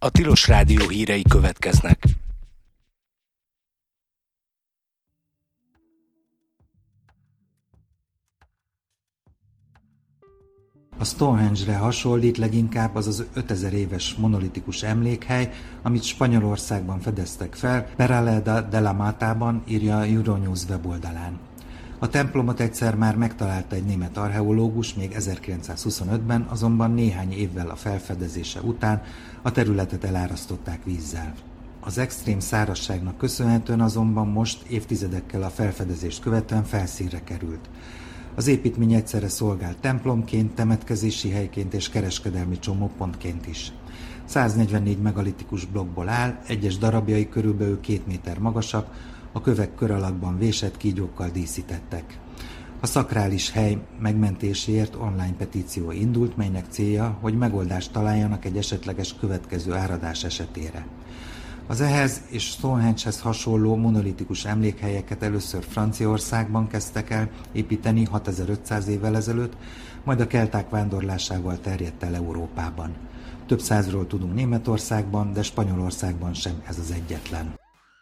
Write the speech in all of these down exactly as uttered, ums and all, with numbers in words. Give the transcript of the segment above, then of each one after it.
A Tilos Rádió hírei következnek. A Stonehenge-re hasonlít leginkább az az ötezer éves monolitikus emlékhely, amit Spanyolországban fedeztek fel, Peraleda de la Matában, írja a Euronews weboldalán. A templomot egyszer már megtalálta egy német archeológus, még ezerkilencszázhuszonötben, azonban néhány évvel a felfedezése után a területet elárasztották vízzel. Az extrém szárazságnak köszönhetően azonban most évtizedekkel a felfedezést követően felszínre került. Az építmény egyszerre szolgál templomként, temetkezési helyként és kereskedelmi csomópontként is. száznegyvennégy megalitikus blokkból áll, egyes darabjai körülbelül két méter magasak, a kövek kör alakban vésett kígyókkal díszítettek. A szakrális hely megmentéséért online petíció indult, melynek célja, hogy megoldást találjanak egy esetleges következő áradás esetére. Az ehhez és Stonehengehez hasonló monolitikus emlékhelyeket először Franciaországban kezdtek el építeni hatezer-ötszáz évvel ezelőtt, majd a kelták vándorlásával terjedt el Európában. Több százról tudunk Németországban, de Spanyolországban sem ez az egyetlen.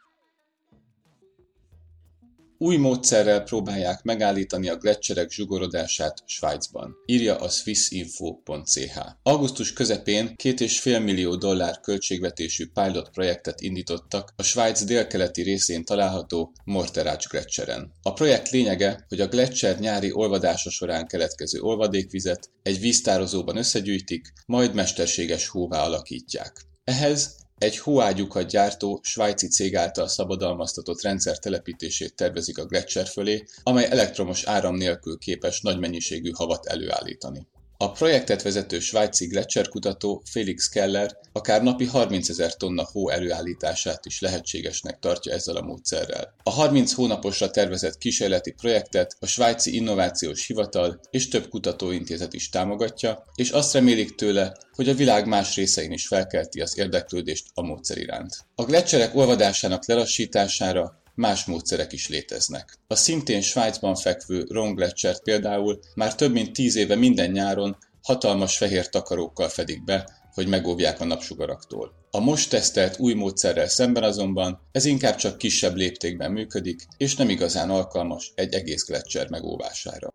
Új módszerrel próbálják megállítani a gleccserek zsugorodását Svájcban, írja a swissinfo pont ch. Augusztus közepén két és fél millió dollár költségvetésű pilot projektet indítottak a Svájc délkeleti részén található Morteratsch gletscheren. A projekt lényege, hogy a gleccser nyári olvadása során keletkező olvadékvizet egy víztározóban összegyűjtik, majd mesterséges hóvá alakítják. Ehhez egy hóágyúkat gyártó svájci cég által szabadalmaztatott rendszer telepítését tervezik a gleccser fölé, amely elektromos áram nélkül képes nagy mennyiségű havat előállítani. A projektet vezető svájci gleccserkutató Felix Keller akár napi harmincezer tonna hó előállítását is lehetségesnek tartja ezzel a módszerrel. A harminc hónaposra tervezett kísérleti projektet a Svájci Innovációs Hivatal és több kutatóintézet is támogatja, és azt remélik tőle, hogy a világ más részein is felkelti az érdeklődést a módszer iránt. A gleccserek olvadásának lelassítására más módszerek is léteznek. A szintén Svájcban fekvő Rhône-gletschert például már több mint tíz éve minden nyáron hatalmas fehér takarókkal fedik be, hogy megóvják a napsugaraktól. A most tesztelt új módszerrel szemben azonban ez inkább csak kisebb léptékben működik, és nem igazán alkalmas egy egész gleccser megóvására.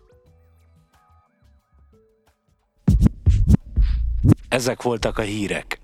Ezek voltak a hírek.